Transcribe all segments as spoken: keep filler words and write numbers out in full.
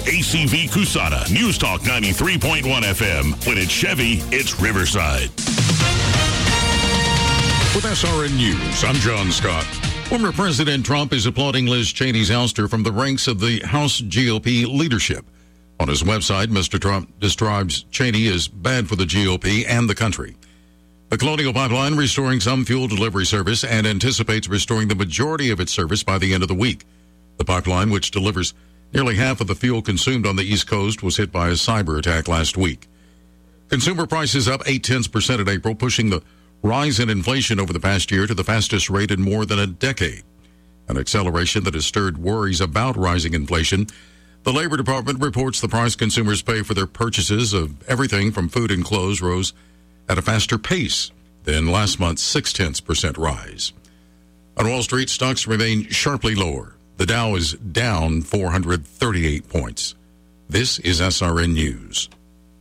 A C V Cusana, News Talk ninety-three point one F M. When it's Chevy, it's Riverside. With S R N News, I'm John Scott. Former President Trump is applauding Liz Cheney's ouster from the ranks of the House G O P leadership. On his website, Mister Trump describes Cheney as bad for the G O P and the country. The Colonial Pipeline restoring some fuel delivery service and anticipates restoring the majority of its service by the end of the week. The pipeline, which delivers nearly half of the fuel consumed on the East Coast, was hit by a cyber attack last week. Consumer prices up eight-tenths percent in April, pushing the rise in inflation over the past year to the fastest rate in more than a decade, an acceleration that has stirred worries about rising inflation. The Labor Department reports the price consumers pay for their purchases of everything from food and clothes rose at a faster pace than last month's six-tenths percent rise. On Wall Street, stocks remain sharply lower. The Dow is down four hundred thirty-eight points. This is S R N News.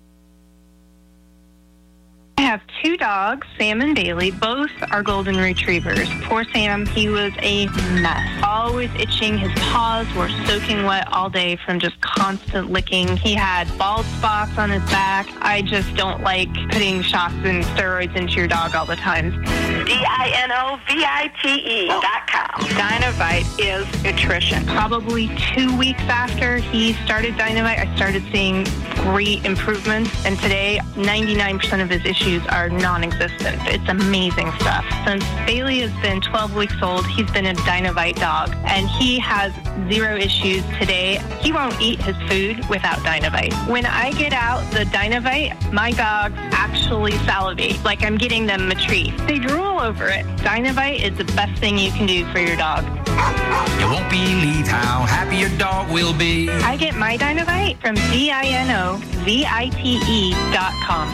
I have two dogs, Sam and Bailey. Both are golden retrievers. Poor Sam, he was a mess. Always itching. His paws were soaking wet all day from just constant licking. He had bald spots on his back. I just don't like putting shots and steroids into your dog all the time. D I N O V I T E dot com. Dynovite is nutrition. Probably two weeks after he started Dynovite, I started seeing great improvements. And today, ninety-nine percent of his issues are non-existent. It's amazing stuff. Since Bailey has been twelve weeks old, he's been a Dynovite dog, and he has zero issues today. He won't eat his food without Dynovite. When I get out the Dynovite, my dogs actually salivate, like I'm getting them a treat. They drool over it. Dynovite is the best thing you can do for your dog. You won't believe how happy your dog will be. I get my Dynovite from D I N O V I T E dot com.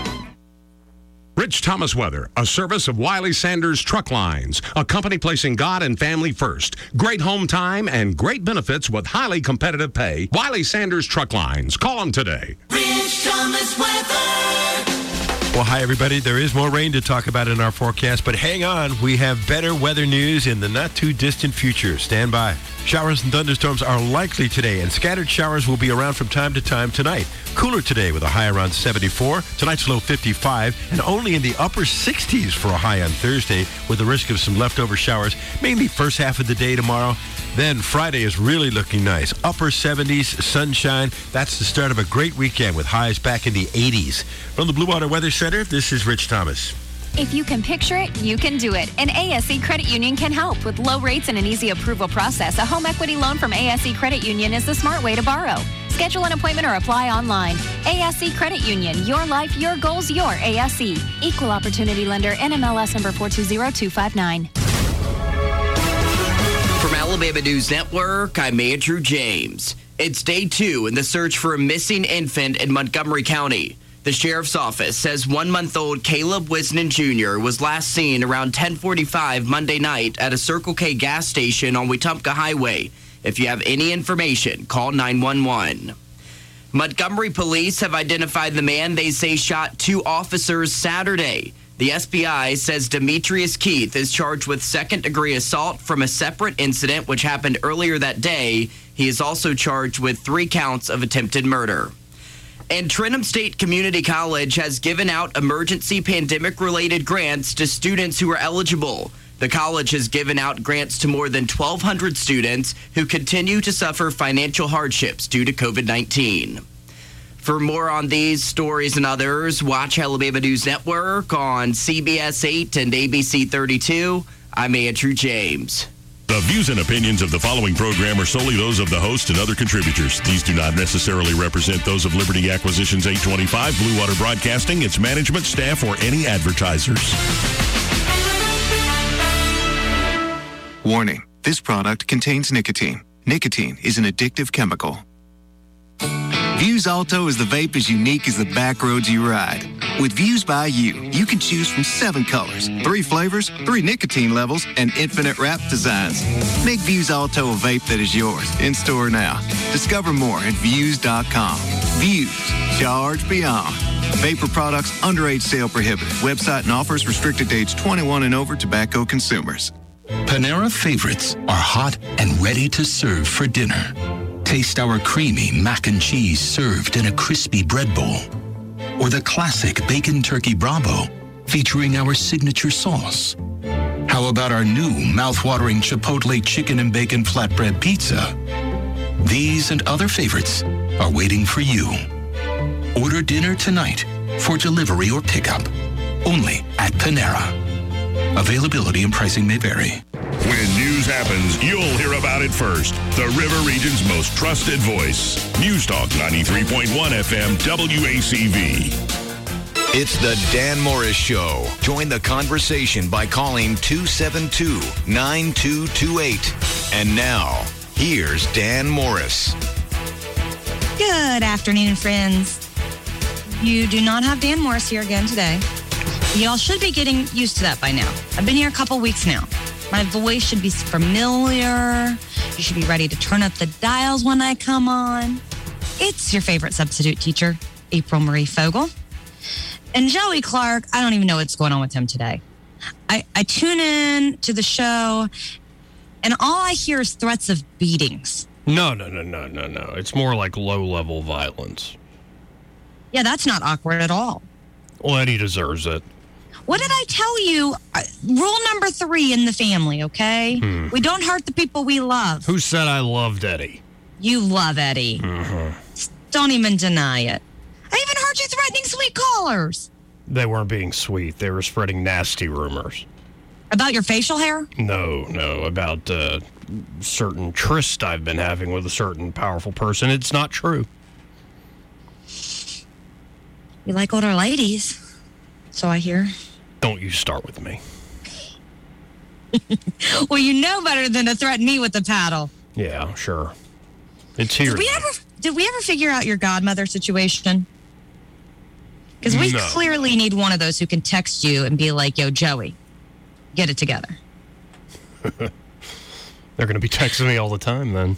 Rich Thomas Weather, a service of Wiley Sanders Truck Lines, a company placing God and family first. Great home time and great benefits with highly competitive pay. Wiley Sanders Truck Lines. Call them today. Rich Thomas Weather. Well, hi, everybody. There is more rain to talk about in our forecast, but hang on. We have better weather news in the not-too-distant future. Stand by. Showers and thunderstorms are likely today, and scattered showers will be around from time to time tonight. Cooler today with a high around seventy-four. Tonight's low fifty-five, and only in the upper sixties for a high on Thursday, with the risk of some leftover showers, mainly first half of the day tomorrow. Then Friday is really looking nice. Upper seventies, sunshine. That's the start of a great weekend with highs back in the eighties. From the Blue Water Weather Center, this is Rich Thomas. If you can picture it, you can do it. And A S C Credit Union can help. With low rates and an easy approval process, a home equity loan from A S C Credit Union is the smart way to borrow. Schedule an appointment or apply online. A S C Credit Union. Your life, your goals, your A S C. Equal Opportunity Lender, N M L S number four two zero two five nine. From Alabama News Network, I'm Andrew James. It's day two in the search for a missing infant in Montgomery County. The sheriff's office says one-month-old Caleb Wisnan Junior was last seen around ten forty-five Monday night at a Circle K gas station on Wetumpka Highway. If you have any information, call nine one one. Montgomery police have identified the man they say shot two officers Saturday. The S B I says Demetrius Keith is charged with second-degree assault from a separate incident which happened earlier that day. He is also charged with three counts of attempted murder. And Trenton State Community College has given out emergency pandemic-related grants to students who are eligible. The college has given out grants to more than twelve hundred students who continue to suffer financial hardships due to covid nineteen. For more on these stories and others, watch Alabama News Network on C B S eight and A B C thirty-two. I'm Andrew James. The views and opinions of the following program are solely those of the host and other contributors. These do not necessarily represent those of Liberty Acquisitions eight twenty-five, Blue Water Broadcasting, its management, staff, or any advertisers. Warning, this product contains nicotine. Nicotine is an addictive chemical. Views Alto is the vape as unique as the back roads you ride. With Views by You, you can choose from seven colors, three flavors, three nicotine levels, and infinite wrap designs. Make Views Alto a vape that is yours, in store now. Discover more at views dot com. Views, charge beyond. Vapor products, underage sale prohibited. Website and offers restricted to age twenty-one and over tobacco consumers. Panera favorites are hot and ready to serve for dinner. Taste our creamy mac and cheese served in a crispy bread bowl. Or the classic bacon turkey Bravo featuring our signature sauce. How about our new mouth-watering Chipotle chicken and bacon flatbread pizza? These and other favorites are waiting for you. Order dinner tonight for delivery or pickup. Only at Panera. Availability and pricing may vary. When news happens, you'll hear about it first. The River Region's most trusted voice. News Talk ninety-three point one F M W A C V. It's the Dan Morris Show. Join the conversation by calling two seven two, nine two two eight. And now, here's Dan Morris. Good afternoon, friends. You do not have Dan Morris here again today. Y'all should be getting used to that by now. I've been here a couple weeks now. My voice should be familiar. You should be ready to turn up the dials when I come on. It's your favorite substitute teacher, April Marie Fogel. And Joey Clark, I don't even know what's going on with him today. I, I tune in to the show, and all I hear is threats of beatings. No, no, no, no, no, no. It's more like low-level violence. Yeah, that's not awkward at all. Well, Eddie deserves it. What did I tell you? Uh, rule number three in the family, okay? Hmm. We don't hurt the people we love. Who said I loved Eddie? You love Eddie. Mm-hmm. Don't even deny it. I even heard you threatening sweet callers. They weren't being sweet. They were spreading nasty rumors. About your facial hair? No, no. About uh, certain tryst I've been having with a certain powerful person. It's not true. You like older ladies, so I hear. Don't you start with me. Well, you know better than to threaten me with a paddle. Yeah, sure. It's here. Did we ever, did we ever figure out your godmother situation? Because we No. clearly need one of those who can text you and be like, yo, Joey, get it together. They're going to be texting me all the time then.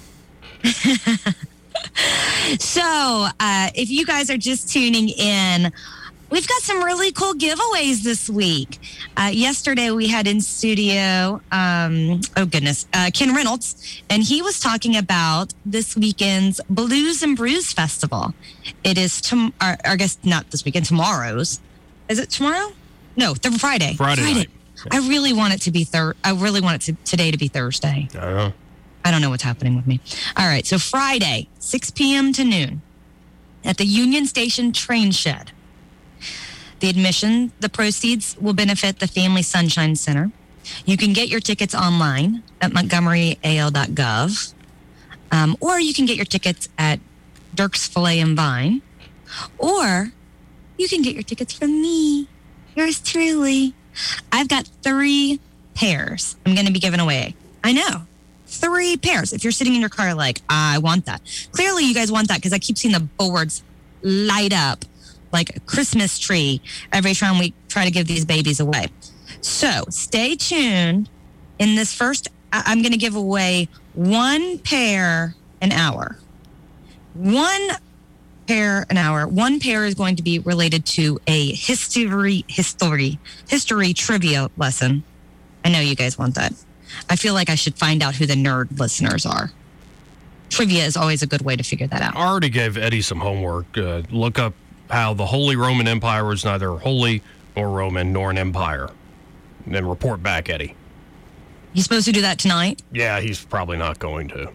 So, uh, if you guys are just tuning in, we've got some really cool giveaways this week. Uh, yesterday, we had in studio, um, oh goodness, uh, Ken Reynolds, and he was talking about this weekend's Blues and Brews Festival. It is, tom- or, I guess not this weekend, tomorrow's. Is it tomorrow? No, th- Friday. Friday night. I really want it to be thir- I really want it to, today to be Thursday. Uh-huh. I don't know what's happening with me. All right, so Friday, six p.m. to noon at the Union Station train shed. The admission, the proceeds will benefit the Family Sunshine Center. You can get your tickets online at montgomery a l dot gov, um, or you can get your tickets at Dirk's Filet and Vine, or you can get your tickets from me, yours truly. I've got three pairs I'm going to be giving away. I know. Three pairs. If you're sitting in your car like, I want that. Clearly, you guys want that because I keep seeing the boards light up like a Christmas tree every time we try to give these babies away. So stay tuned. In this first, I- I'm going to give away one pair an hour. One pair an hour. One pair is going to be related to a history, history, history trivia lesson. I know you guys want that. I feel like I should find out who the nerd listeners are. Trivia is always a good way to figure that out. I already gave Eddie some homework. Uh, look up how the Holy Roman Empire was neither holy nor Roman nor an empire. And then report back, Eddie. You supposed to do that tonight? Yeah, he's probably not going to.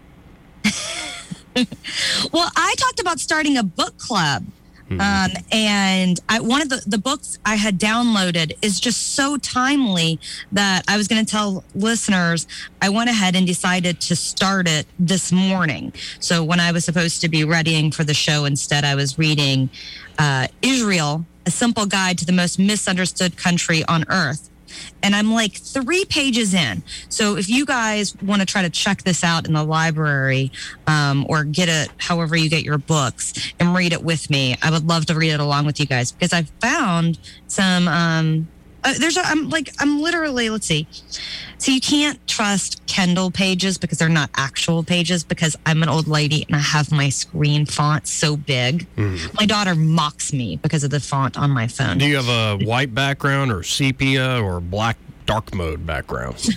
Well, I talked about starting a book club. Um, and I, one of the, the books I had downloaded is just so timely that I was going to tell listeners I went ahead and decided to start it this morning. So when I was supposed to be readying for the show, instead I was reading uh, Israel, A Simple Guide to the Most Misunderstood Country on Earth. And I'm like three pages in. So if you guys want to try to check this out in the library um, or get it however you get your books and read it with me, I would love to read it along with you guys because I've found some, um, uh, there's, a, I'm like, I'm literally, let's see. So you can't trust Kindle pages because they're not actual pages because I'm an old lady and I have my screen font so big. Mm. My daughter mocks me because of the font on my phone. Do you have a white background or sepia or black dark mode background?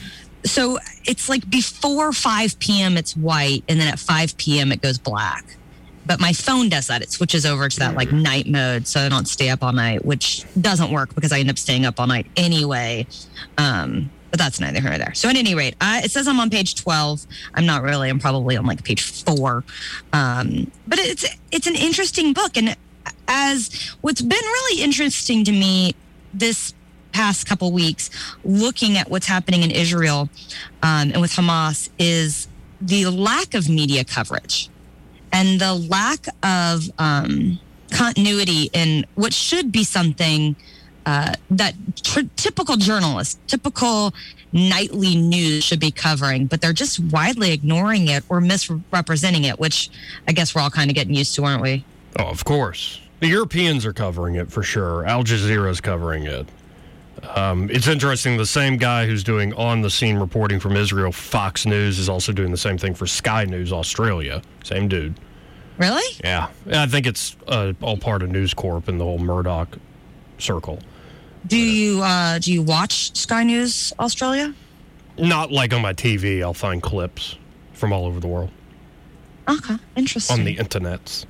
so it's like before five p.m. it's white, and then at five p.m. it goes black. But my phone does that. It switches over to that like night mode, so I don't stay up all night, which doesn't work because I end up staying up all night anyway. Um, but that's neither here nor there. So at any rate, I, it says I'm on page twelve. I'm not really. I'm probably on like page four. Um, but it's it's an interesting book, and as what's been really interesting to me this past couple weeks, looking at what's happening in Israel um, and with Hamas, is the lack of media coverage. And the lack of um, continuity in what should be something uh, that tr- typical journalists, typical nightly news should be covering, but they're just widely ignoring it or misrepresenting it, which I guess we're all kind of getting used to, aren't we? Oh, of course. The Europeans are covering it for sure. Al Jazeera is covering it. Um, it's interesting. The same guy who's doing on-the-scene reporting from Israel, Fox News, is also doing the same thing for Sky News Australia. Same dude. Really? Yeah. I think it's uh, all part of News Corp and the whole Murdoch circle. Do you uh, do you watch Sky News Australia? Not like on my T V. I'll find clips from all over the world. Okay, interesting. On the internets.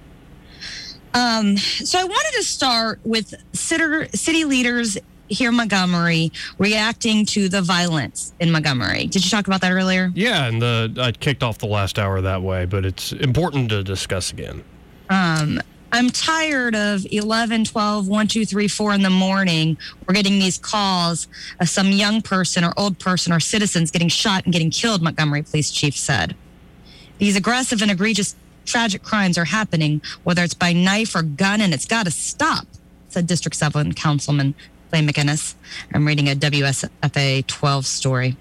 Um, so I wanted to start with city leaders here in Montgomery reacting to the violence in Montgomery. Did you talk about that earlier? Yeah, and the I kicked off the last hour that way, but it's important to discuss again. Um, I'm tired of eleven, twelve, one, two, three, four in the morning. We're getting these calls of some young person or old person or citizens getting shot and getting killed, Montgomery Police Chief said. These aggressive and egregious tragic crimes are happening, whether it's by knife or gun, and it's got to stop, said District seven Councilman Clay McInnes. I'm reading a W S F A twelve story.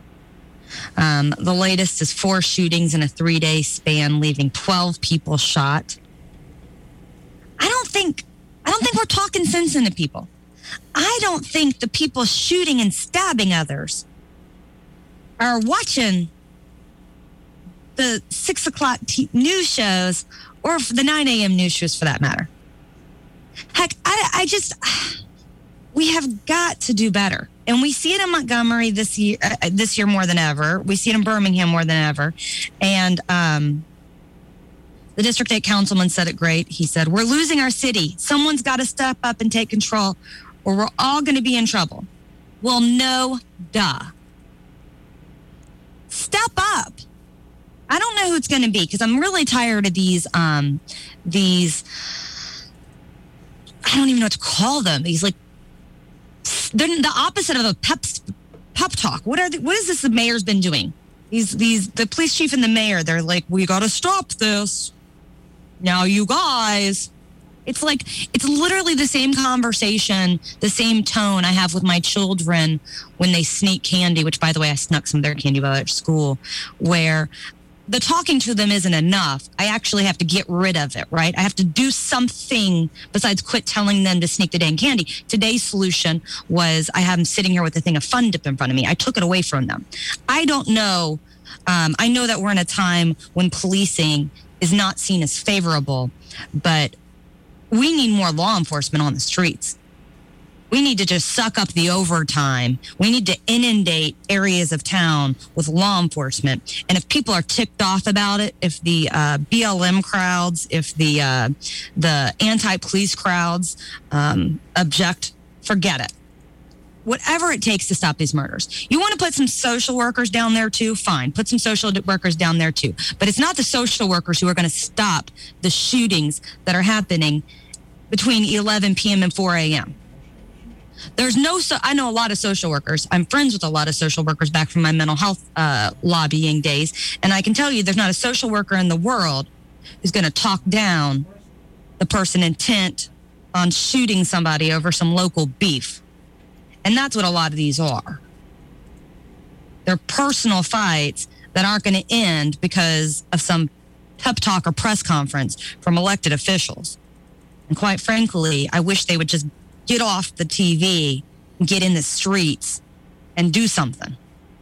Um, the latest is four shootings in a three-day span, leaving twelve people shot. I don't think, I don't think we're talking sense into people. I don't think the people shooting and stabbing others are watching the six o'clock t- news shows or the nine a.m. news shows for that matter. Heck, I, I just, we have got to do better. And we see it in Montgomery this year, uh, this year more than ever. We see it in Birmingham more than ever. And um, the District eight councilman said it great. He said, we're losing our city. Someone's got to step up and take control or we're all going to be in trouble. Well, no, duh. Step up. I don't know who it's going to be because I'm really tired of these, um, these, I don't even know what to call them. These like, they're the opposite of a pep, pep talk. What are the, what is this the mayor's been doing? These, these, the police chief and the mayor, they're like, we got to stop this. Now you guys. It's like, it's literally the same conversation, the same tone I have with my children when they sneak candy, which by the way, I snuck some of their candy while at school, where the talking to them isn't enough. I actually have to get rid of it, right? I have to do something besides quit telling them to sneak the dang candy. Today's solution was I have them sitting here with a thing of Fun Dip in front of me. I took it away from them. I don't know. Um, I know that we're in a time when policing is not seen as favorable, but we need more law enforcement on the streets. We need to just suck up the overtime. We need to inundate areas of town with law enforcement. And if people are ticked off about it, if the uh, B L M crowds, if the uh, the anti-police crowds um, object, forget it. Whatever it takes to stop these murders. You want to put some social workers down there too? Fine. Put some social workers down there too. But it's not the social workers who are going to stop the shootings that are happening between eleven p.m. and four a.m. There's no, so I know a lot of social workers. I'm friends with a lot of social workers back from my mental health uh, lobbying days. And I can tell you there's not a social worker in the world who's going to talk down the person intent on shooting somebody over some local beef. And that's what a lot of these are. They're personal fights that aren't going to end because of some pep talk or press conference from elected officials. And quite frankly, I wish they would just get off the T V and get in the streets and do something.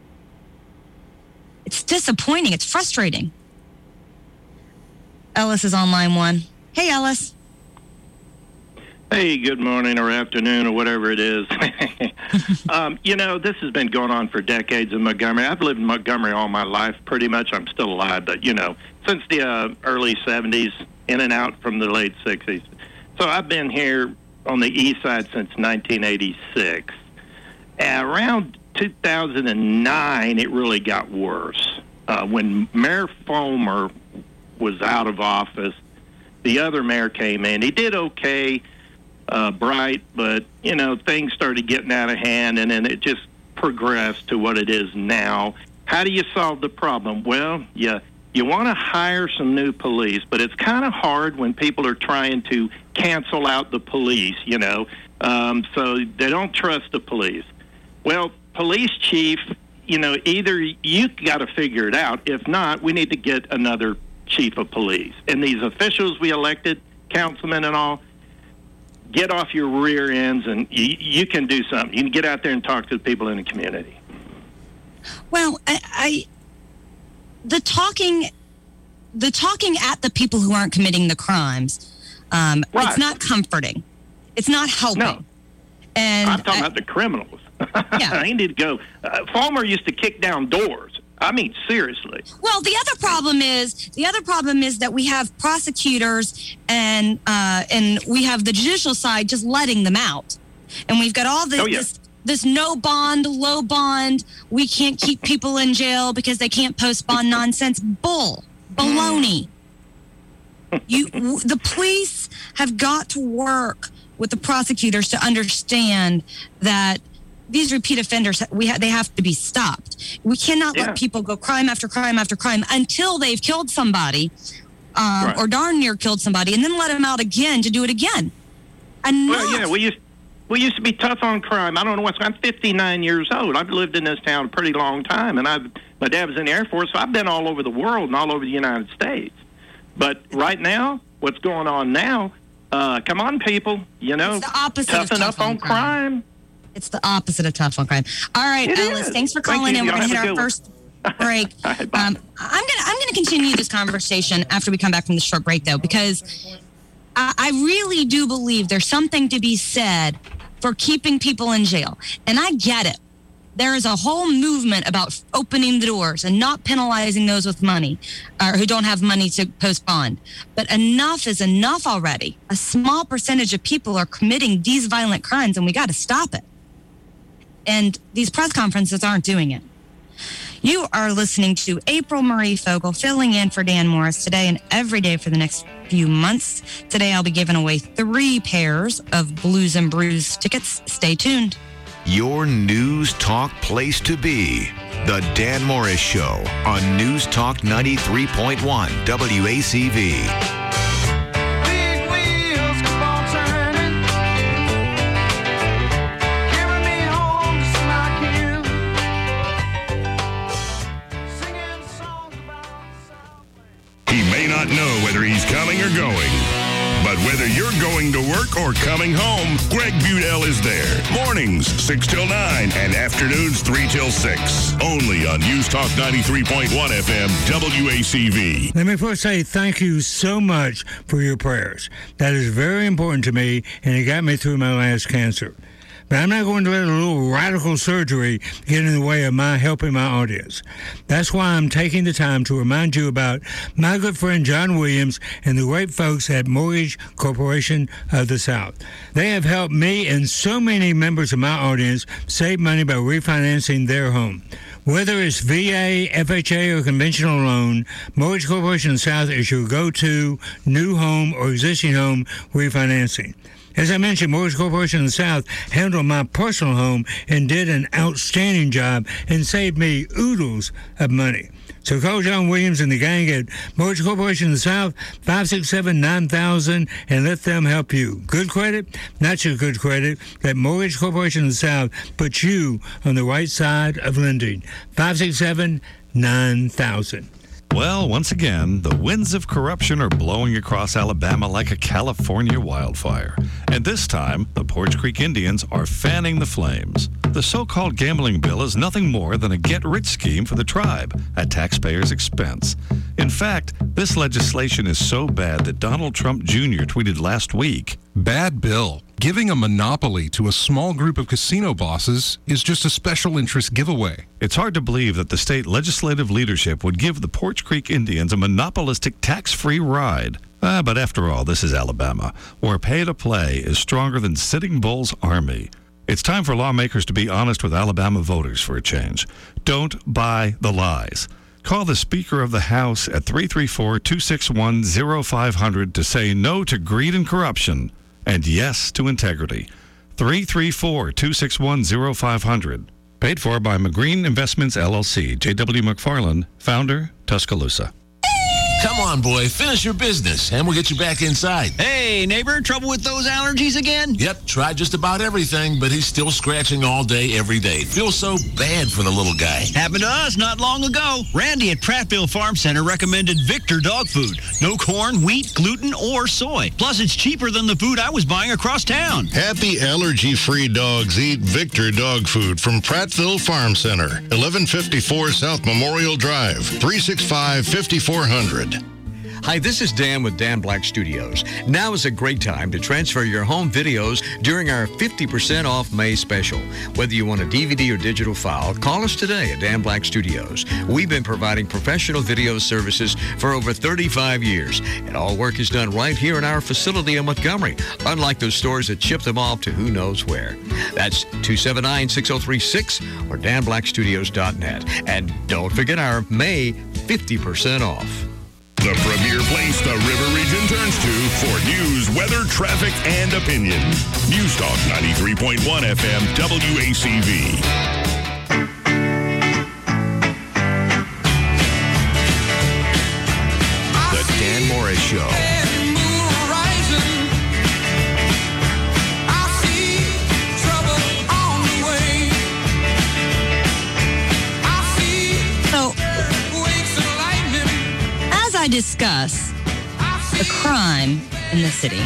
It's disappointing. It's frustrating. Ellis is on line one. Hey, Ellis. Hey, good morning or afternoon or whatever it is. um, you know, this has been going on for decades in Montgomery. I've lived in Montgomery all my life, pretty much. I'm still alive, but, you know, since the uh, early seventies, in and out from the late sixties. So I've been here on the east side since nineteen eighty-six. Around two thousand nine, it really got worse. Uh, when Mayor Fulmer was out of office, the other mayor came in. He did okay. Uh, bright, but, you know, things started getting out of hand, and then it just progressed to what it is now. How do you solve the problem? Well, you, you want to hire some new police, but it's kind of hard when people are trying to cancel out the police, you know, um, so they don't trust the police. Well, police chief, you know, either you got to figure it out. If not, we need to get another chief of police. And these officials we elected, councilmen and all, get off your rear ends, and you, you can do something. You can get out there and talk to the people in the community. Well, I, I the talking, the talking at the people who aren't committing the crimes, um, right. It's not comforting. It's not helping. No. And I'm talking I, about the criminals. Yeah. I need to go. Uh, Fulmer used to kick down doors. I mean, seriously. Well, the other problem is the other problem is that we have prosecutors and uh, and we have the judicial side just letting them out, and we've got all this oh, yeah. this, this no bond, low bond. We can't keep people in jail because they can't post bond nonsense. Bull, baloney. You, w- the police have got to work with the prosecutors to understand that these repeat offenders, we ha- they have to be stopped. We cannot Yeah. let people go crime after crime after crime until they've killed somebody um, Right. or darn near killed somebody, and then let them out again to do it again. Enough. Well, yeah, we used we used to be tough on crime. I don't know what's. I'm fifty-nine years old. I've lived in this town a pretty long time, and I've my dad was in the Air Force, so I've been all over the world and all over the United States. But right now, what's going on now? Uh, come on, people. You know, It's the opposite of toughen tough up on on crime. crime. It's the opposite of tough on crime. All right, It Ellis, is. thanks for Thank calling you. in. We're Y'all going to have hit a our good one. first break. Um, I'm going to I'm going to continue this conversation after we come back from the short break, though, because I, I really do believe there's something to be said for keeping people in jail. And I get it. There is a whole movement about opening the doors and not penalizing those with money or who don't have money to post bond. But enough is enough already. A small percentage of people are committing these violent crimes, and we got to stop it. And these press conferences aren't doing it. You are listening to April Marie Fogel filling in for Dan Morris today and every day for the next few months. Today I'll be giving away three pairs of Blues and Brews tickets. Stay tuned. Your News Talk place to be. The Dan Morris Show on News Talk ninety-three point one W A C V. Big wheels keep on turning, carry me home to see my kids, singing songs about He may not know whether he's coming or going, but whether you're going to work or coming home, Greg Budell is there. Mornings, six till nine, and afternoons, three till six. Only on News Talk ninety-three point one F M, W A C V. Let me first say thank you so much for your prayers. That is very important to me, and it got me through my last cancer. But I'm not going to let a little radical surgery get in the way of my helping my audience. That's why I'm taking the time to remind you about my good friend John Williams and the great folks at Mortgage Corporation of the South. They have helped me and so many members of my audience save money by refinancing their home. Whether it's V A, F H A, or conventional loan, Mortgage Corporation of the South is your go-to new home or existing home refinancing. As I mentioned, Mortgage Corporation of the South handled my personal home and did an outstanding job and saved me oodles of money. So call John Williams and the gang at Mortgage Corporation of the South, five six seven, nine thousand, and let them help you. Good credit, not just good credit. Let Mortgage Corporation of the South put you on the right side of lending. five six seven, nine thousand. Well, once again, the winds of corruption are blowing across Alabama like a California wildfire. And this time, the Porch Creek Indians are fanning the flames. The so-called gambling bill is nothing more than a get-rich scheme for the tribe at taxpayers' expense. In fact, this legislation is so bad that Donald Trump Junior tweeted last week, "Bad bill. Giving a monopoly to a small group of casino bosses is just a special interest giveaway." It's hard to believe that the state legislative leadership would give the Porch Creek Indians a monopolistic tax-free ride. Ah, but after all, this is Alabama, where pay-to-play is stronger than Sitting Bull's army. It's time for lawmakers to be honest with Alabama voters for a change. Don't buy the lies. Call the Speaker of the House at three three four, two six one, zero five zero zero to say no to greed and corruption and yes to integrity. three three four, two six one, zero five zero zero. Paid for by McGreen Investments, L L C. J W McFarland, founder, Tuscaloosa. Come on, boy, finish your business, and we'll get you back inside. Hey, neighbor, trouble with those allergies again? Yep, tried just about everything, but he's still scratching all day, every day. Feels so bad for the little guy. Happened to us not long ago. Randy at Prattville Farm Center recommended Victor dog food. No corn, wheat, gluten, or soy. Plus, it's cheaper than the food I was buying across town. Happy allergy-free dogs eat Victor dog food from Prattville Farm Center, eleven fifty-four South Memorial Drive, three six five, five four zero zero. Hi, this is Dan with Dan Black Studios. Now is a great time to transfer your home videos during our fifty percent off May special. Whether you want a D V D or digital file, call us today at Dan Black Studios. We've been providing professional video services for over thirty-five years, and all work is done right here in our facility in Montgomery, unlike those stores that ship them off to who knows where. That's two seven nine, six oh three six or dan black studios dot net. And don't forget our May fifty percent off. The premier place the River Region turns to for news, weather, traffic, and opinion. News Talk ninety-three point one F M W A C V. The Dan Morris Show. I discuss the crime in the city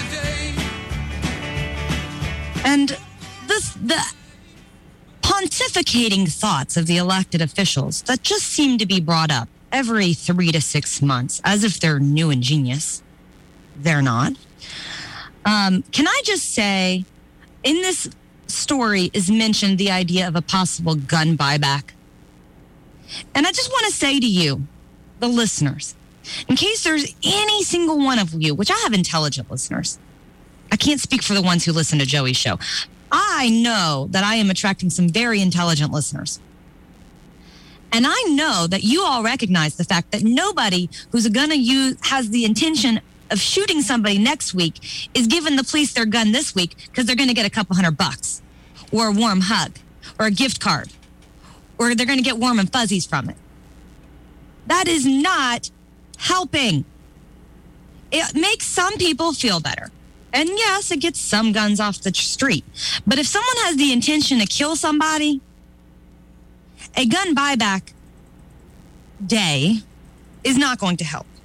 and this, the pontificating thoughts of the elected officials that just seem to be brought up every three to six months as if they're new and genius. They're not. Um, can I just say, in this story is mentioned the idea of a possible gun buyback. And I just want to say to you, the listeners, in case there's any single one of you, which I have intelligent listeners. I can't speak for the ones who listen to Joey's show. I know that I am attracting some very intelligent listeners. And I know that you all recognize the fact that nobody who's going to use has the intention of shooting somebody next week is giving the police their gun this week because they're going to get a couple hundred bucks or a warm hug or a gift card or they're going to get warm and fuzzies from it. That is not helping. It makes some people feel better. And yes, it gets some guns off the street. But if someone has the intention to kill somebody, a gun buyback day is not going to help.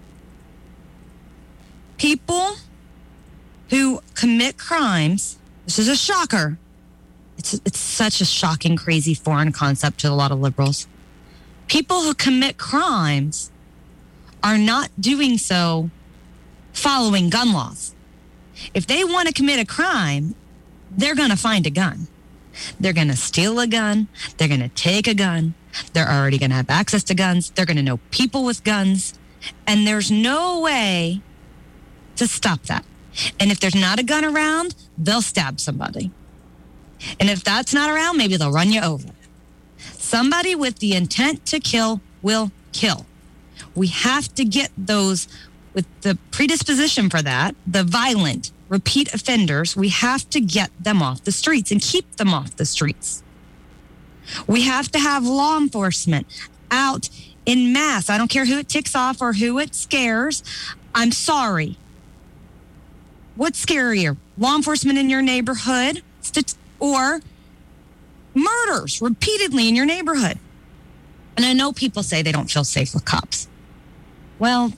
People who commit crimes, this is a shocker. It's, it's such a shocking, crazy foreign concept to a lot of liberals. People who commit crimes are not doing so following gun laws. If they want to commit a crime, they're going to find a gun. They're going to steal a gun. They're going to take a gun. They're already going to have access to guns. They're going to know people with guns. And there's no way to stop that. And if there's not a gun around, they'll stab somebody. And if that's not around, maybe they'll run you over. Somebody with the intent to kill will kill. We have to get those with the predisposition for that, the violent, repeat offenders, we have to get them off the streets and keep them off the streets. We have to have law enforcement out in mass. I don't care who it ticks off or who it scares. I'm sorry. What's scarier? Law enforcement in your neighborhood or murders repeatedly in your neighborhood? And I know people say they don't feel safe with cops. Well,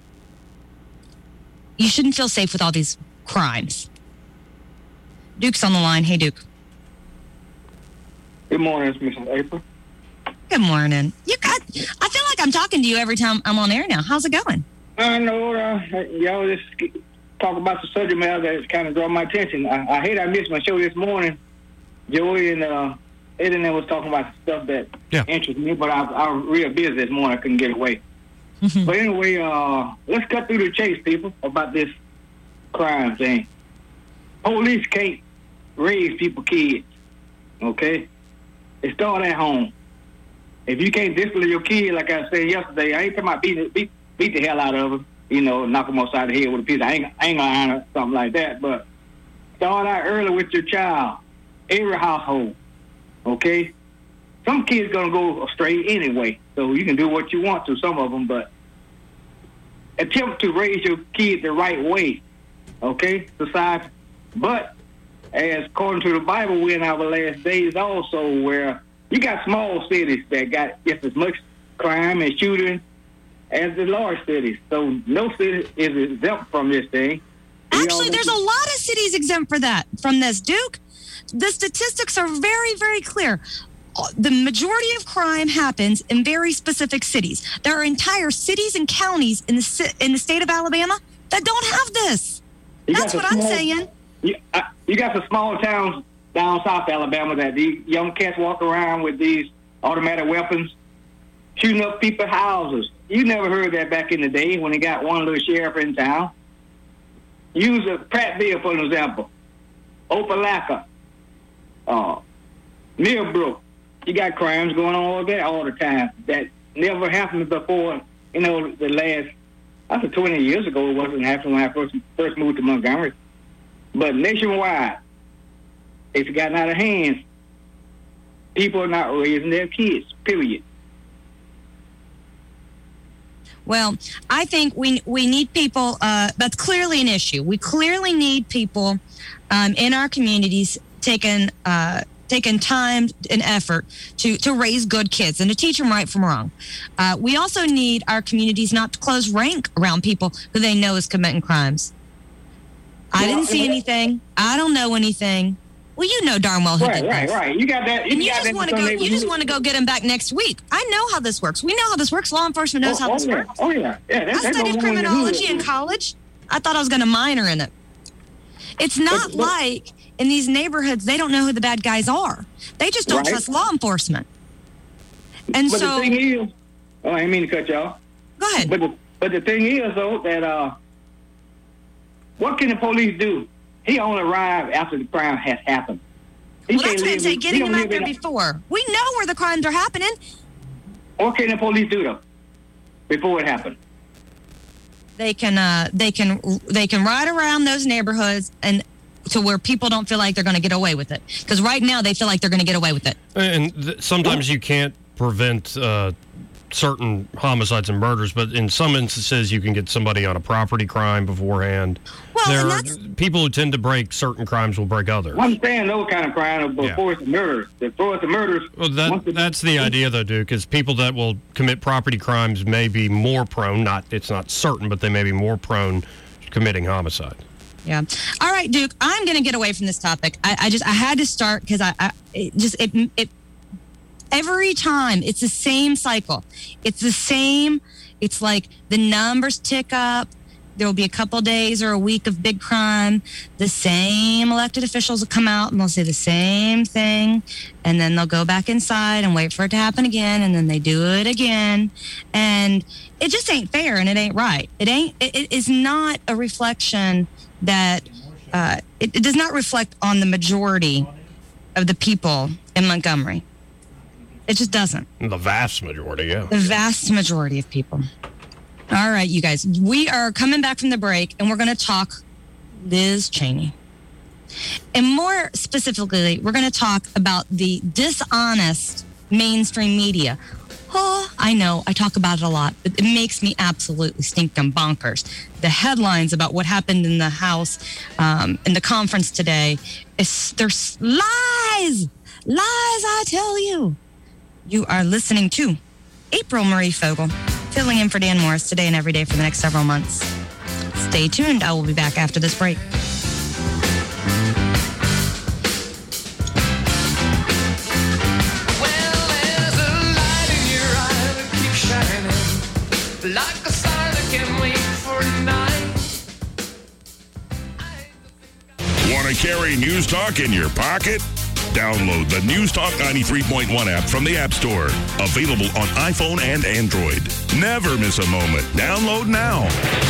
you shouldn't feel safe with all these crimes. Duke's on the line. Hey, Duke. Good morning, it's Missus April. Good morning. You got. I feel like I'm talking to you every time I'm on air now. How's it going? I know. Uh, y'all just talk about the subject matter that kind of draw my attention. I, I hate I missed my show this morning. Joey and uh, Ed and them was talking about stuff that yeah. interested me, but I, I was real busy this morning. I couldn't get away. Mm-hmm. But anyway, uh, let's cut through the chase, people, about this crime thing. Police can't raise people kids, okay? It starts at home. If you can't discipline your kid, like I said yesterday, I ain't talking about beat, beat, beat the hell out of them, you know, knock them upside the head with a piece. I ain't, I ain't gonna honor something like that, but start out early with your child, every household, okay? Some kids gonna go astray anyway, so you can do what you want to, some of them, but attempt to raise your kid the right way, okay? Society, but as according to the Bible, we're in our last days also, where you got small cities that got just as much crime and shooting as the large cities. So no city is exempt from this thing. Actually, there's a lot of cities exempt for that, from this, Duke. The statistics are very, very clear. The majority of crime happens in very specific cities. There are entire cities and counties in the in the state of Alabama that don't have this. You That's what I'm small, saying. You, uh, you got some small towns down south Alabama that these young cats walk around with these automatic weapons, shooting up people's houses. You never heard that back in the day when they got one little sheriff in town. Use a Prattville, for an example. Opelika, uh, Millbrook. You got crimes going on all there all the time that never happened before, you know, the last, I think twenty years ago it wasn't happening when I first, first moved to Montgomery. But nationwide, it's gotten out of hands. People are not raising their kids, period. Well, I think we we need people, uh, that's clearly an issue. We clearly need people um, in our communities taking uh, taking time and effort to, to raise good kids and to teach them right from wrong. Uh, we also need our communities not to close rank around people who they know is committing crimes. I didn't see anything. I don't know anything. Well, you know darn well who right, did right, this. Right, right. You got that. You and you got just want to go. You just want to go get him back next week. I know how this works. We know how this works. Law enforcement knows oh, how oh, this yeah. works. Oh yeah, yeah. That, I studied criminology in college. I thought I was going to minor in it. It's not but, but, like in these neighborhoods they don't know who the bad guys are. They just don't right. trust law enforcement. And but so, the thing is, oh, I didn't mean to cut you off. Go ahead. But the, but the thing is though that uh, what can the police do? He only arrived after the crime has happened. He well, that's what I'm saying. Getting him out there before. We know where the crimes are happening. What can the police do though before it happened? They can uh, they can they can ride around those neighborhoods and to where people don't feel like they're going to get away with it. Because right now they feel like they're going to get away with it. And th- sometimes you can't prevent uh, certain homicides and murders, but in some instances you can get somebody on a property crime beforehand. Well, there and are that's, people who tend to break certain crimes will break others. I'm saying those kind of crimes before it's a murder. Before it's a murder. Well, that, that's the idea, though, Duke, is people that will commit property crimes may be more prone, not it's not certain, but they may be more prone to committing homicide. Yeah. All right, Duke, I'm going to get away from this topic. I, I just, I had to start because I, I it just, it, it, every time it's the same cycle. It's the same. It's like the numbers tick up. There will be a couple days or a week of big crime. The same elected officials will come out and they'll say the same thing. And then they'll go back inside and wait for it to happen again. And then they do it again. And it just ain't fair and it ain't right. It ain't, it, it is not a reflection that, uh, it, it does not reflect on the majority of the people in Montgomery. It just doesn't. The vast majority, yeah. The vast majority of people. All right, you guys. We are coming back from the break, and we're going to talk Liz Cheney. And more specifically, we're going to talk about the dishonest mainstream media. Oh, I know, I talk about it a lot, but it makes me absolutely stinking bonkers. The headlines about what happened in the House, um, in the conference today, is there's lies, lies, I tell you. You are listening to April Marie Fogel, filling in for Dan Morris today and every day for the next several months. Stay tuned. I will be back after this break. Well, there's a light Want to carry News Talk in your pocket? Download the News Talk ninety-three point one app from the App Store. Available on iPhone and Android. Never miss a moment. Download now.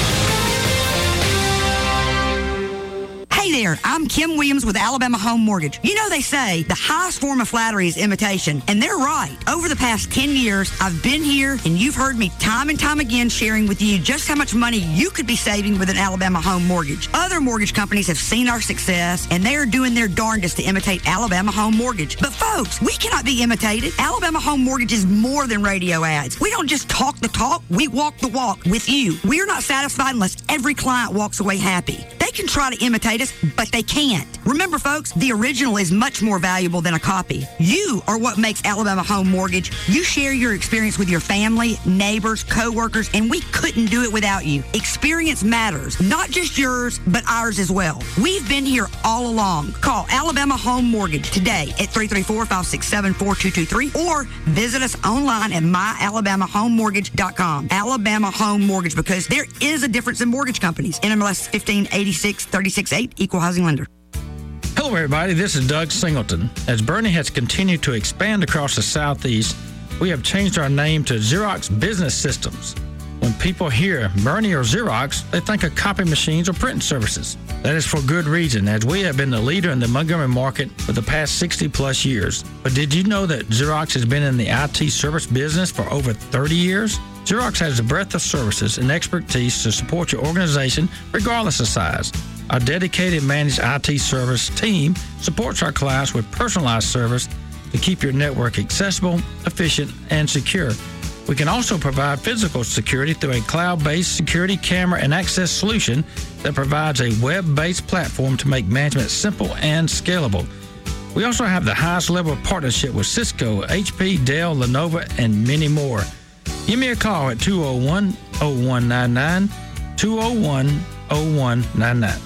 Hey there, I'm Kim Williams with Alabama Home Mortgage. You know they say the highest form of flattery is imitation, and they're right. Over the past ten years, I've been here, and you've heard me time and time again sharing with you just how much money you could be saving with an Alabama Home Mortgage. Other mortgage companies have seen our success, and they are doing their darndest to imitate Alabama Home Mortgage. But folks, we cannot be imitated. Alabama Home Mortgage is more than radio ads. We don't just talk the talk, we walk the walk with you. We are not satisfied unless every client walks away happy. They can try to imitate us, but they can't. Remember, folks, the original is much more valuable than a copy. You are what makes Alabama Home Mortgage. You share your experience with your family, neighbors, co-workers, and we couldn't do it without you. Experience matters, not just yours, but ours as well. We've been here all along. Call Alabama Home Mortgage today at three three four, five six seven, four two two three or visit us online at my alabama home mortgage dot com. Alabama Home Mortgage, because there is a difference in mortgage companies. N M L S fifteen eighty-six thirty-six eight, Equal Housing Lender. Hello, everybody. This is Doug Singleton. As Bernie has continued to expand across the Southeast, we have changed our name to Xerox Business Systems. When people hear Bernie or Xerox, they think of copy machines or printing services. That is for good reason, as we have been the leader in the Montgomery market for the past sixty plus years. But did you know that Xerox has been in the I T service business for over thirty years? Xerox has the breadth of services and expertise to support your organization regardless of size. Our dedicated managed I T service team supports our clients with personalized service to keep your network accessible, efficient, and secure. We can also provide physical security through a cloud-based security camera and access solution that provides a web-based platform to make management simple and scalable. We also have the highest level of partnership with Cisco, H P, Dell, Lenovo, and many more. Give me a call at two oh one, oh one nine nine, two oh one, oh one nine nine.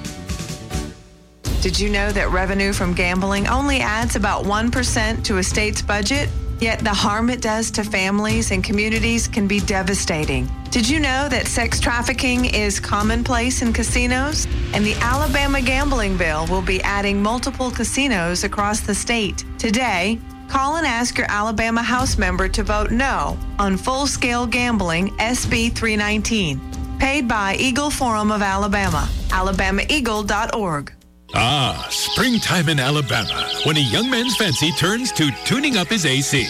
Did you know that revenue from gambling only adds about one percent to a state's budget? Yet the harm it does to families and communities can be devastating. Did you know that sex trafficking is commonplace in casinos? And the Alabama gambling bill will be adding multiple casinos across the state. Today, call and ask your Alabama House member to vote no on full-scale gambling S B three nineteen. Paid by Eagle Forum of Alabama, alabama eagle dot org. Ah, springtime in Alabama, when a young man's fancy turns to tuning up his A C.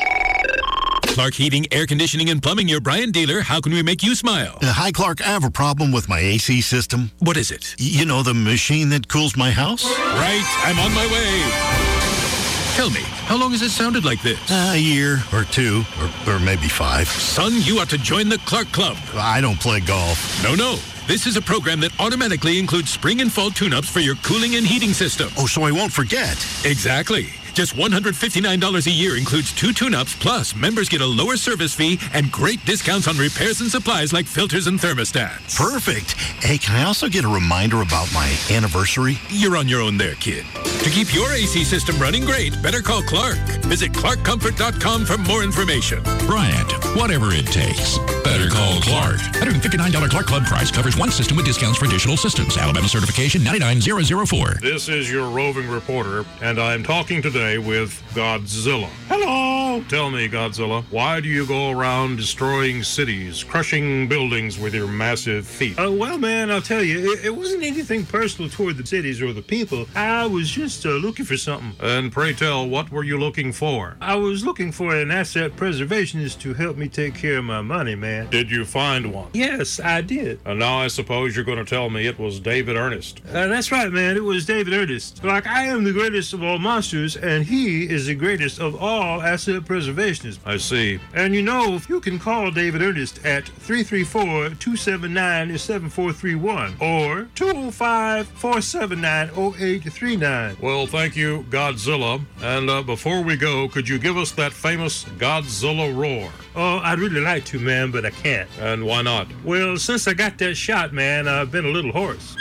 Clark Heating, Air Conditioning, and Plumbing, your Bryant dealer. How can we make you smile? Uh, hi, Clark. I have a problem with my A C system. What is it? Y- you know, the machine that cools my house? Right, I'm on my way. Tell me, how long has it sounded like this? Uh, a year or two, or, or maybe five. Son, you ought to join the Clark Club. I don't play golf. No, no. This is a program that automatically includes spring and fall tune-ups for your cooling and heating system. Oh, so I won't forget. Exactly. Just one hundred fifty-nine dollars a year includes two tune-ups, plus members get a lower service fee and great discounts on repairs and supplies like filters and thermostats. Perfect. Hey, can I also get a reminder about my anniversary? You're on your own there, kid. To keep your A C system running great, better call Clark. Visit clark comfort dot com for more information. Bryant, whatever it takes. Better call Clark. one hundred fifty-nine dollars Clark Club price covers one system with discounts for additional systems. Alabama certification nine nine zero zero four. This is your roving reporter, and I'm talking today with Godzilla. Hello! Tell me, Godzilla, why do you go around destroying cities, crushing buildings with your massive feet? Oh, well, man, I'll tell you, it, it wasn't anything personal toward the cities or the people. I was just uh, looking for something. And pray tell, what were you looking for? I was looking for an asset preservationist to help me take care of my money, man. Did you find one? Yes, I did. And now I suppose you're going to tell me it was David Ernest. Uh, that's right, man. It was David Ernest. Like, I am the greatest of all monsters, and he is the greatest of all asset preservationists. I see. And you know, you can call David Ernest at three three four, two seven nine, seven four three one or two oh five, four seven nine, oh eight three nine. Well, thank you, Godzilla. And uh, before we go, could you give us that famous Godzilla roar? Oh, I'd really like to, man, but I can't. And why not? Well, since I got that shot, man, I've been a little hoarse.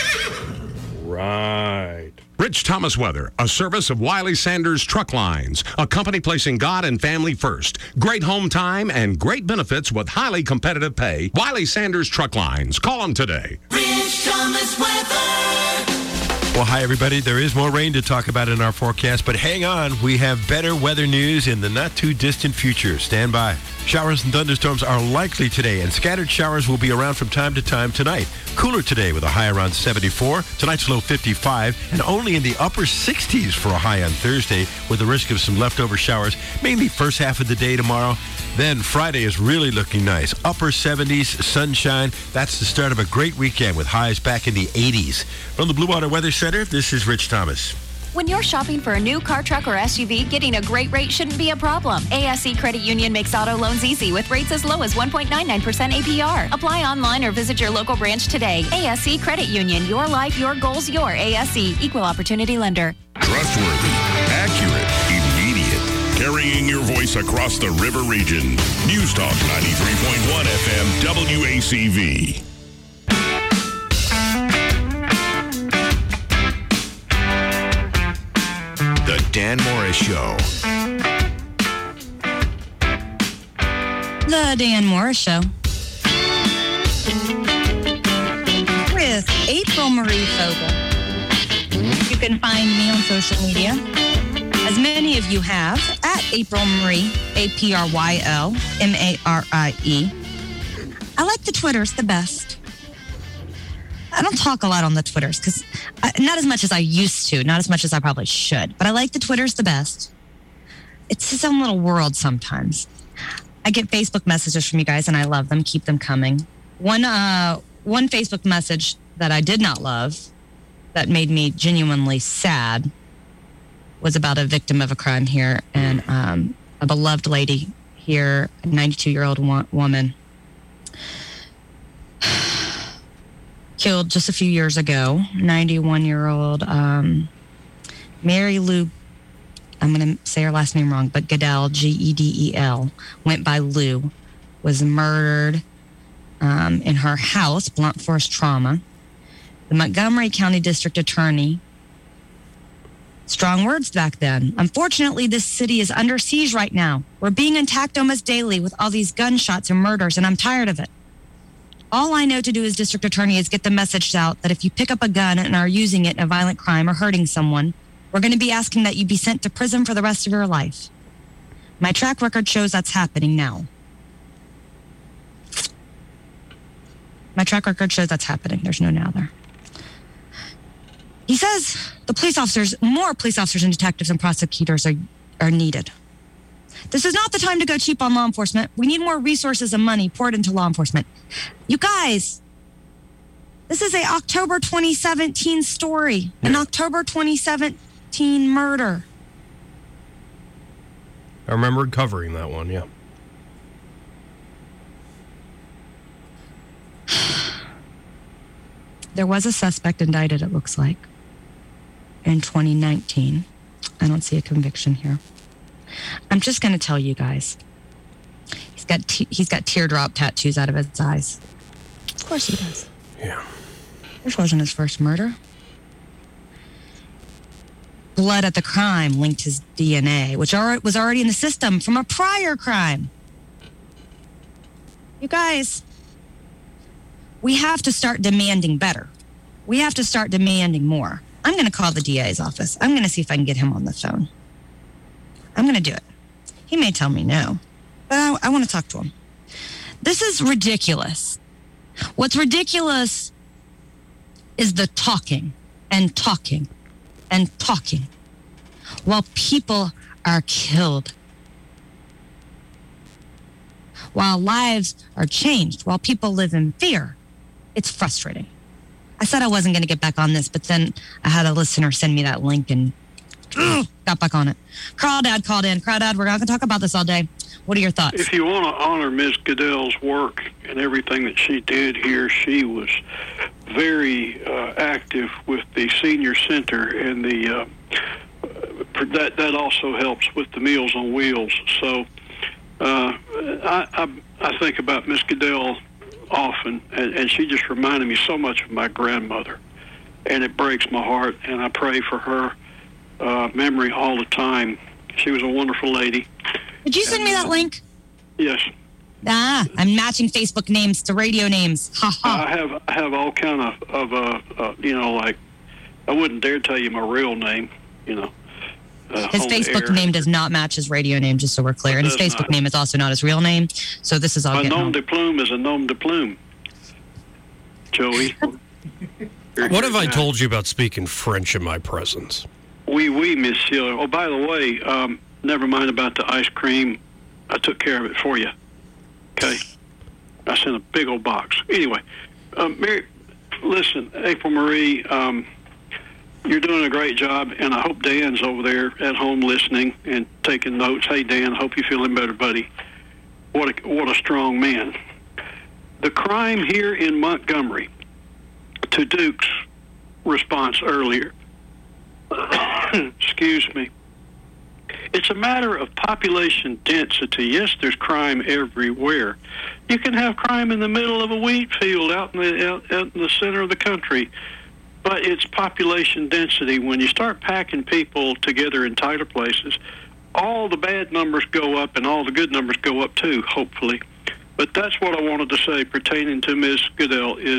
Right. Rich Thomas Weather, a service of Wiley Sanders Truck Lines, a company placing God and family first. Great home time and great benefits with highly competitive pay. Wiley Sanders Truck Lines. Call them today. Rich Thomas Weather. Well, hi, everybody. There is more rain to talk about in our forecast, but hang on. We have better weather news in the not-too-distant future. Stand by. Showers and thunderstorms are likely today, and scattered showers will be around from time to time tonight. Cooler today with a high around seventy-four. Tonight's low fifty-five, and only in the upper sixties for a high on Thursday with the risk of some leftover showers, mainly first half of the day tomorrow. Then Friday is really looking nice. Upper seventies, sunshine. That's the start of a great weekend with highs back in the eighties. From the Blue Water Weather Center, this is Rich Thomas. When you're shopping for a new car, truck, or S U V, getting a great rate shouldn't be a problem. A S E Credit Union makes auto loans easy with rates as low as one point nine nine percent A P R. Apply online or visit your local branch today. A S E Credit Union. Your life, your goals, your A S E. Equal Opportunity Lender. Trustworthy, accurate, immediate. Carrying your voice across the river region. News Talk ninety-three point one F M W A C V. The Dan Morris Show. The Dan Morris Show. With April Marie Fogel. You can find me on social media, as many of you have, at April Marie, A P R Y L M A R I E. I like the Twitters the best. I don't talk a lot on the Twitters, because not as much as I used to, not as much as I probably should, but I like the Twitters the best. It's its own little world sometimes. I get Facebook messages from you guys, and I love them. Keep them coming. One, uh, one Facebook message that I did not love, that made me genuinely sad, was about a victim of a crime here, and um, a beloved lady here, a ninety-two-year-old wo- woman, killed just a few years ago. ninety-one-year-old um, Mary Lou, I'm going to say her last name wrong, but Goodell, G E D E L, went by Lou, was murdered um, in her house, blunt force trauma. The Montgomery County District Attorney, strong words back then. Unfortunately, this city is under siege right now. We're being attacked almost daily with all these gunshots and murders, and I'm tired of it. All I know to do as district attorney is get the message out that if you pick up a gun and are using it in a violent crime or hurting someone, we're going to be asking that you be sent to prison for the rest of your life. My track record shows that's happening now. My track record shows that's happening. There's no now there. He says the police officers, more police officers and detectives and prosecutors are, are needed. This is not the time to go cheap on law enforcement. We need more resources and money poured into law enforcement. You guys, this is a October twenty seventeen story, an October twenty seventeen murder. I remember covering that one, yeah. There was a suspect indicted, it looks like, in twenty nineteen. I don't see a conviction here. I'm just going to tell you guys. He's got te- he's got teardrop tattoos out of his eyes. Of course he does. Yeah. This wasn't his first murder. Blood at the crime linked his D N A, which was already in the system from a prior crime. You guys, we have to start demanding better. We have to start demanding more. I'm going to call the D A's office. I'm going to see if I can get him on the phone. I'm going to do it. He may tell me no, but I, I want to talk to him. This is ridiculous. What's ridiculous is the talking and talking and talking while people are killed, while lives are changed, while people live in fear. It's frustrating. I said I wasn't going to get back on this, but then I had a listener send me that link and ugh, got back on it. Crawdad called in. Crawdad, we're not going to talk about this all day. What are your thoughts? If you want to honor Miz Goodell's work and everything that she did here, she was very uh, active with the senior center, and the uh, that that also helps with the Meals on Wheels. So uh, I, I I think about Miz Goodell often, and, and she just reminded me so much of my grandmother, and it breaks my heart, and I pray for her uh, memory all the time. She was a wonderful lady. Did you send me that link? Yes. Ah, I'm matching Facebook names to radio names. Ha ha. I have I have all kind of, of uh, uh, you know, like I wouldn't dare tell you my real name, you know. Uh, His on the Facebook air. name does not match his radio name, just so we're clear. And his does Facebook not. name is also not his real name. So this is all A getting nom home. de plume is a nom de plume, Joey. What have I told you about speaking French in my presence? Oui, oui, monsieur. Oh, by the way, um, never mind about the ice cream. I took care of it for you. Okay? I sent a big old box. Anyway, um, Mary, listen, April Marie, um, you're doing a great job, and I hope Dan's over there at home listening and taking notes. Hey, Dan, hope you're feeling better, buddy. What a, what a strong man. The crime here in Montgomery, to Duke's response earlier, excuse me, it's a matter of population density. Yes, there's crime everywhere. You can have crime in the middle of a wheat field out in the, out, out in the center of the country. But it's population density. When you start packing people together in tighter places, all the bad numbers go up and all the good numbers go up too, hopefully. But that's what I wanted to say pertaining to Miz Goodell is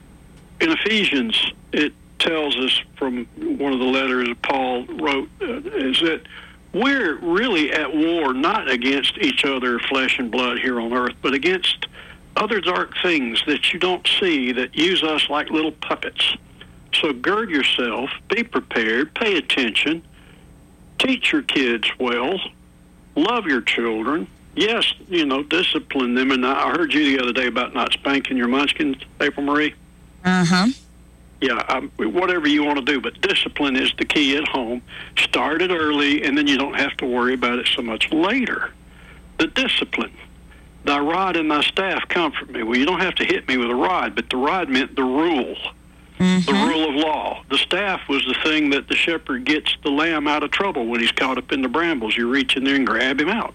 in Ephesians, it tells us from one of the letters Paul wrote, uh, is that we're really at war not against each other, flesh and blood here on earth, but against other dark things that you don't see that use us like little puppets. So gird yourself, be prepared, pay attention, teach your kids well, love your children. Yes, you know, discipline them. And I heard you the other day about not spanking your munchkins, April Marie. Uh-huh. Yeah, um, whatever you want to do, but discipline is the key at home. Start it early, and then you don't have to worry about it so much later. The discipline. Thy rod and thy staff comfort me. Well, you don't have to hit me with a rod, but the rod meant the rule. The rule of law. The staff was the thing that the shepherd gets the lamb out of trouble when he's caught up in the brambles. You reach in there and grab him out.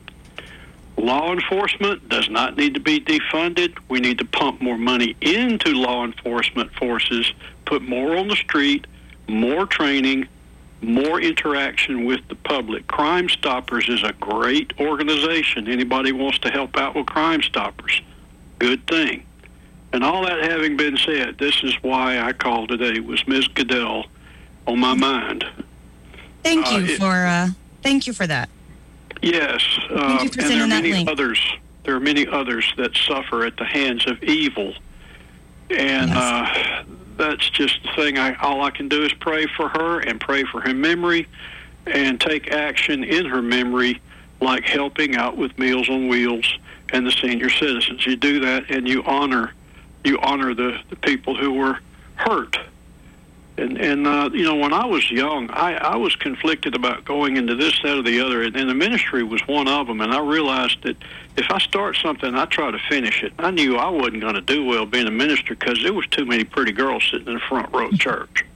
Law enforcement does not need to be defunded. We need to pump more money into law enforcement forces, put more on the street, more training, more interaction with the public. Crime Stoppers is a great organization. Anybody wants to help out with Crime Stoppers, good thing. And all that having been said, this is why I called today, was Miz Goodell on my mind. Thank you Uh, it- for uh, thank you for that. Yes, Thank you uh, for and there sending are that many link. others. There are many others that suffer at the hands of evil, and uh, that's just the thing. I, all I can do is pray for her and pray for her memory, and take action in her memory, like helping out with Meals on Wheels and the senior citizens. You do that, and you honor you honor the, the people who were hurt. And, and uh, you know, when I was young, I, I was conflicted about going into this, that, or the other, and, and the ministry was one of them, and I realized that if I start something, I try to finish it. I knew I wasn't going to do well being a minister because there was too many pretty girls sitting in the front row of church.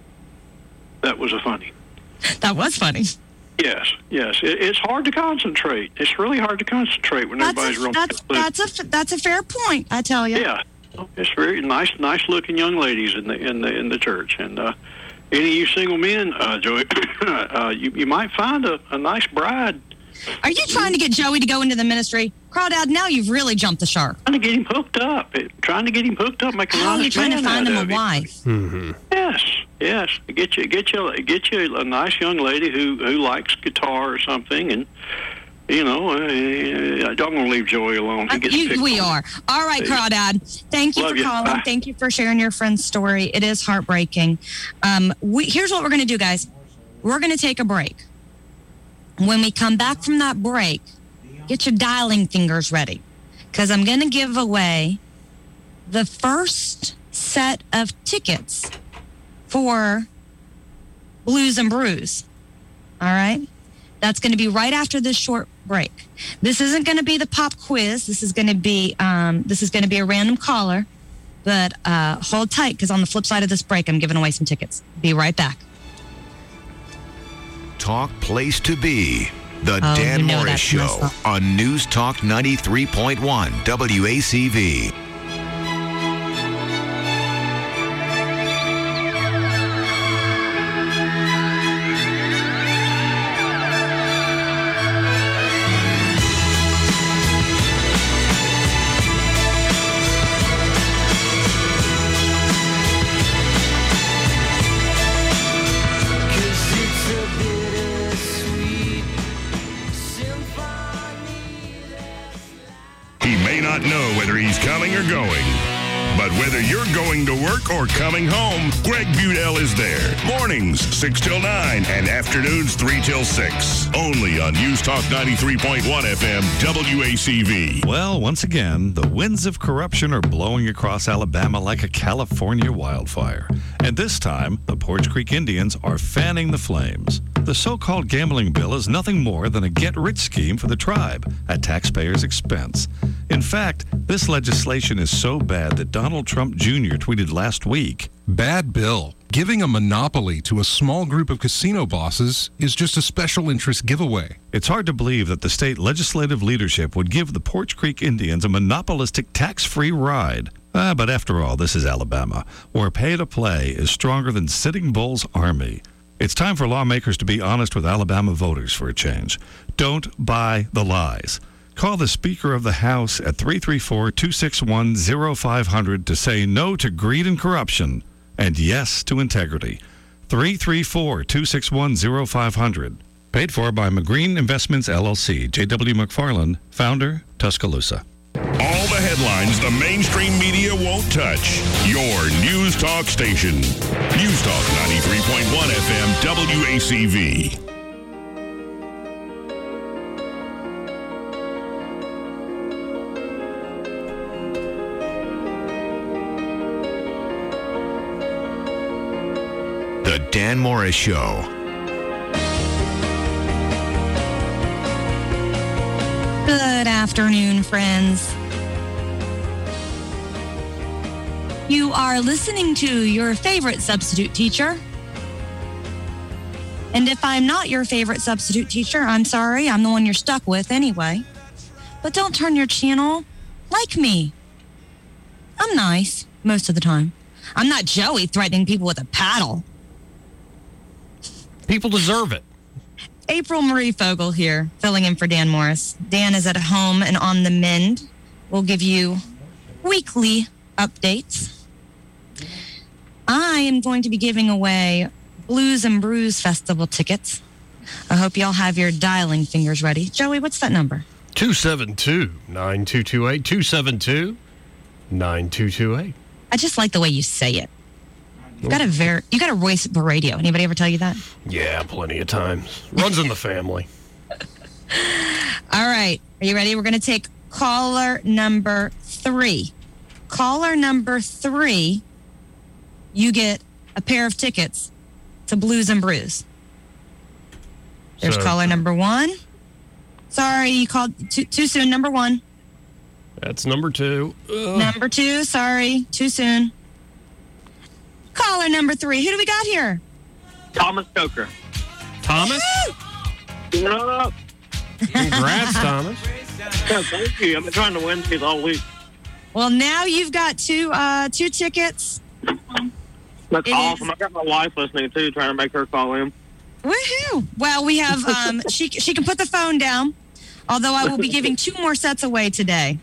That was a funny. That was funny. Yes, yes. It, it's hard to concentrate. It's really hard to concentrate when That's everybody's a, real. that's that's a that's a fair point. I tell you. Yeah, it's very nice, nice-looking young ladies in the in the in the church, and uh, any of you single men, uh, Joey, uh, you you might find a, a nice bride. Are you trying to get Joey to go into the ministry? Crawdad, now you've really jumped the shark. Trying to get him hooked up. It, trying to get him hooked up. Make an How are you honest trying to man find out him a of him. wife? Mm-hmm. Yes, yes. Get you, get you, get you a nice young lady who who likes guitar or something, and you know, uh, I'm going to leave Joey alone. He gets You, picked we on. are. All right, Hey. Crawdad. Thank you Love for you. calling. Bye. Thank you for sharing your friend's story. It is heartbreaking. Um, we, here's what we're going to do, guys. We're going to take a break. When we come back from that break, get your dialing fingers ready, because I'm going to give away the first set of tickets for Blues and Brews. All right? That's going to be right after this short break. This isn't going to be the pop quiz. This is going to be um, this is going to be a random caller, but uh, hold tight, because on the flip side of this break, I'm giving away some tickets. Be right back. Talk Place to Be. The Oh, Dan you know Morris that's Show messed up. on News Talk ninety-three point one W A C V. going. But whether you're going to work or coming home, Greg Budell is there. Mornings, six till nine, and afternoons, three till six. Only on News Talk ninety-three point one F M, W A C V. Well, once again, the winds of corruption are blowing across Alabama like a California wildfire. And this time, the Porch Creek Indians are fanning the flames. The so-called gambling bill is nothing more than a get-rich scheme for the tribe at taxpayers' expense. In fact, this legislation is so bad that Donald Trump Junior tweeted last week, "Bad bill. Giving a monopoly to a small group of casino bosses is just a special interest giveaway." It's hard to believe that the state legislative leadership would give the Porch Creek Indians a monopolistic tax-free ride. Ah, but after all, this is Alabama, where pay-to-play is stronger than Sitting Bull's army. It's time for lawmakers to be honest with Alabama voters for a change. Don't buy the lies. Call the Speaker of the House at three three four, two six one, zero five zero zero to say no to greed and corruption and yes to integrity. three three four, two six one, zero five zero zero. Paid for by McGreen Investments, L L C. J W. McFarland, founder, Tuscaloosa. All the headlines the mainstream media won't touch. Your News Talk station. News Talk ninety-three point one F M, W A C V. The Dan Morris Show. Good afternoon, friends. You are listening to your favorite substitute teacher. And if I'm not your favorite substitute teacher, I'm sorry. I'm the one you're stuck with anyway. But don't turn your channel like me. I'm nice most of the time. I'm not Joey threatening people with a paddle. People deserve it. April Marie Fogel here, filling in for Dan Morris. Dan is at home and on the mend. We'll give you weekly updates. I am going to be giving away Blues and Brews Festival tickets. I hope y'all have your dialing fingers ready. Joey, what's that number? two seven two, nine two two eight. two seven two, nine two two eight. I just like the way you say it. You got a very, you got a voice for radio. Anybody ever tell you that? Yeah, plenty of times. Runs in the family. All right. Are you ready? We're going to take caller number three. Caller number three, you get a pair of tickets to Blues and Brews. There's So- caller number one. Sorry, you called too, too soon. Number one. That's number two. Ugh. Number two. Sorry, too soon. Caller number three. Who do we got here? Thomas Coker. Thomas? No. Congrats, Thomas. Yeah, thank you. I've been trying to win these all week. Well, now you've got two uh, two tickets. That's It awesome. is- I got my wife listening too, trying to make her call in. Woohoo! Well, we have um, she she can put the phone down. Although I will be giving two more sets away today.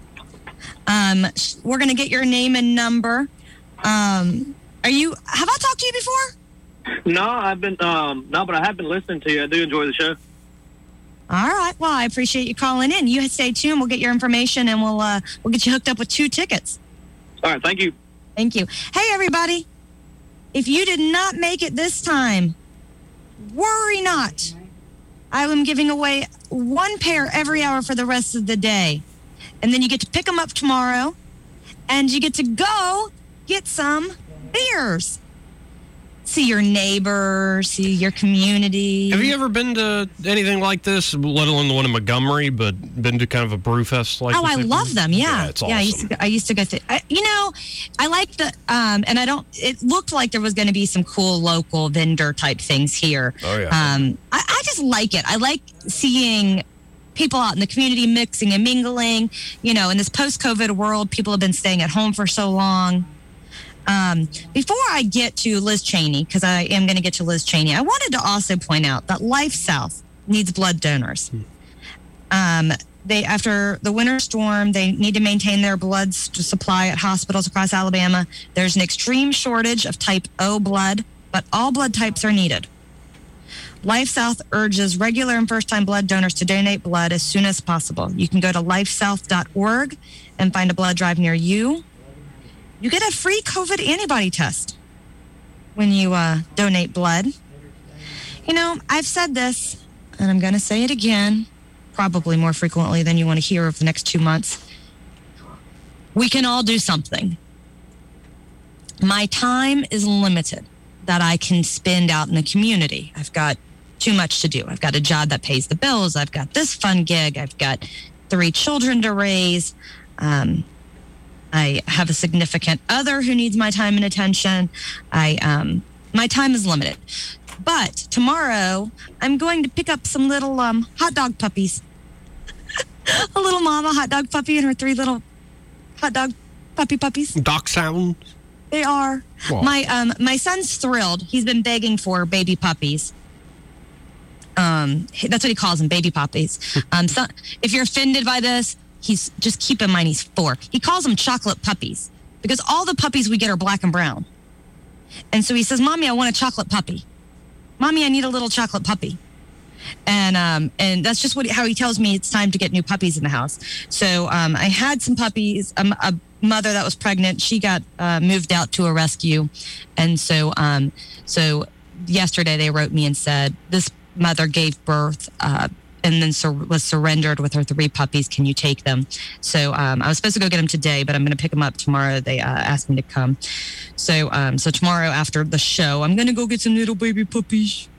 Um, sh- we're gonna get your name and number. Um, are you? Have I talked to you before? No, I've been um no, but I have been listening to you. I do enjoy the show. All right. Well, I appreciate you calling in. You stay tuned. We'll get your information and we'll uh, we'll get you hooked up with two tickets. All right, thank you. Thank you. Hey, everybody. If you did not make it this time, worry not. I am giving away one pair every hour for the rest of the day. And then you get to pick them up tomorrow. And you get to go get some beers. See your neighbors, see your community. Have you ever been to anything like this, let alone the one in Montgomery, but been to kind of a brew fest like Oh, this? I love them. Yeah. Yeah, it's awesome. I used to go, I used to go to, I, you know, I like the, um, and I don't, it looked like there was going to be some cool local vendor type things here. Oh, yeah. Um, I, I just like it. I like seeing people out in the community mixing and mingling. You know, in this post-COVID world, people have been staying at home for so long. Um, before I get to Liz Cheney, because I am going to get to Liz Cheney, I wanted to also point out that Life South needs blood donors. Um, they after the winter storm, they need to maintain their blood s- supply at hospitals across Alabama. There's an extreme shortage of type O blood, but all blood types are needed. Life South urges regular and first-time blood donors to donate blood as soon as possible. You can go to life south dot org and find a blood drive near you. You get a free COVID antibody test when you uh, donate blood. You know, I've said this, and I'm going to say it again, probably more frequently than you want to hear over the next two months. We can all do something. My time is limited that I can spend out in the community. I've got too much to do. I've got a job that pays the bills. I've got this fun gig. I've got three children to raise. Um, I have a significant other who needs my time and attention. I um, my time is limited. But tomorrow, I'm going to pick up some little um, hot dog puppies. A little mama hot dog puppy and her three little hot dog puppy puppies. Doc sound. They are. Whoa. My um my son's thrilled. He's been begging for baby puppies. Um, that's what he calls them, baby puppies. Um, so if you're offended by this, he's just keep in mind he's four. He calls them chocolate puppies because all the puppies we get are black and brown. And so he says, "Mommy, I want a chocolate puppy. Mommy, I need a little chocolate puppy." And um, and that's just what how he tells me it's time to get new puppies in the house. So um, I had some puppies. Um, a mother that was pregnant, she got uh, moved out to a rescue, and so um, so yesterday they wrote me and said this mother gave birth uh, and then sur- was surrendered with her three puppies. Can you take them? So um, I was supposed to go get them today, but I'm going to pick them up tomorrow. They uh, asked me to come. So um, so tomorrow after the show, I'm going to go get some little baby puppies.